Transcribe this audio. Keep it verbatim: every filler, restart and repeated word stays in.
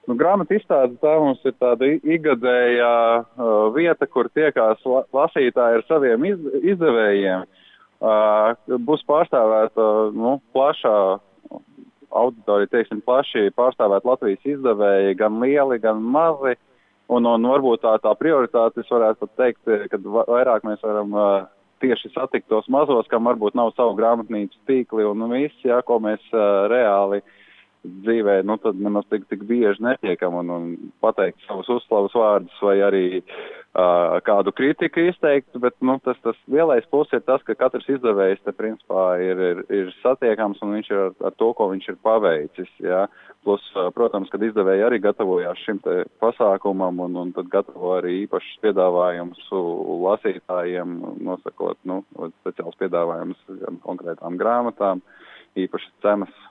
Nu, grāmatu izstāde tā mums ir tāda igadējā uh, vieta, kur tiekās la lasītāji ar saviem iz izdevējiem. Uh, būs pārstāvēta nu, plašā auditorija, teiksim, plaši pārstāvēt Latvijas izdevēji, gan lieli, gan mazi. Un, un varbūt tā, tā prioritāte, es varētu pat teikt, ka vairāk mēs varam uh, tieši satikt tos mazos, kam varbūt nav savu grāmatnīcu tīkli un viss, jā, ko mēs uh, reāli dzīvē, nu tad nemaz tik, tik bieži netiekam un, un pateikt savus uzslavas vārdus vai arī uh, kādu kritiku izteikt, bet, nu, tas, tas lielais plus ir tas, ka katrs izdevējs te principā ir, ir, ir satiekams un viņš ir ar, ar to, ko viņš ir paveicis, jā. Plus, uh, protams, kad izdevēji arī gatavojās šim te pasākumam un, un tad gatavo arī īpašus piedāvājumus lasītājiem, nosakot, nu, speciāls piedāvājums konkrētām grāmatām, īpašas cenas